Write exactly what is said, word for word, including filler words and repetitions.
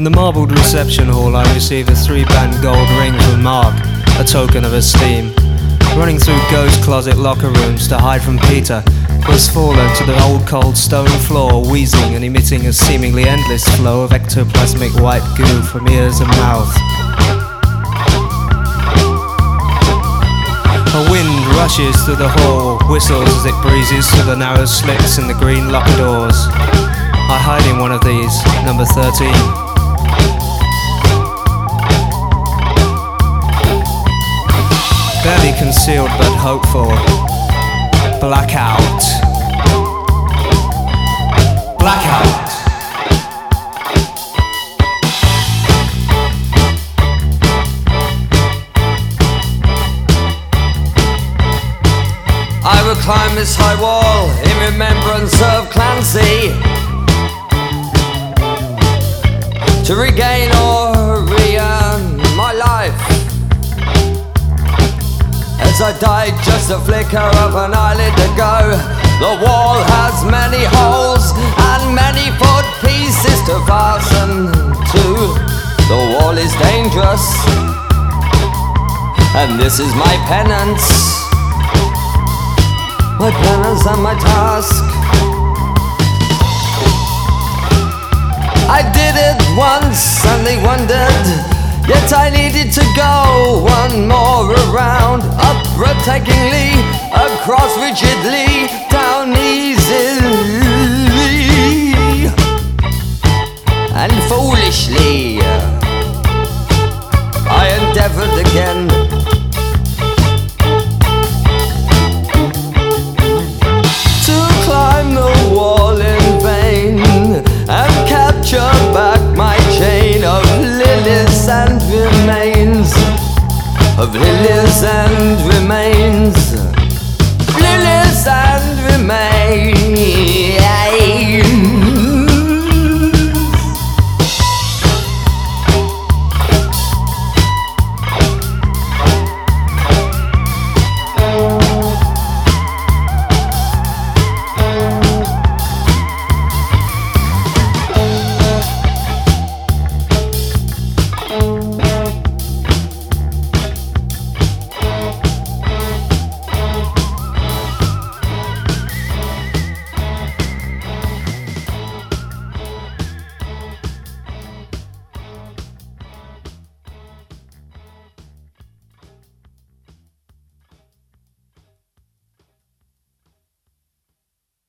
the marbled reception hall, I received a three-band gold ring from Mark, a token of esteem. Running through ghost closet locker rooms to hide from Peter, was fallen to the old cold stone floor, wheezing and emitting a seemingly endless flow of ectoplasmic white goo from ears and mouth. A wind rushes through the hall, whistles as it breezes through the narrow slits in the green locker doors. I hide in one of these, number thirteen. Barely concealed but hoped for. Blackout. Blackout. I will climb this high wall in remembrance of Clancy, to regain or re-earn my life. As I died just a flicker of an eyelid ago, the wall has many holes and many foot pieces to fasten to. The wall is dangerous, and this is my penance, my penance and my task. I did it once and they wondered, yet I needed to go one more around, up breathtakingly, across rigidly,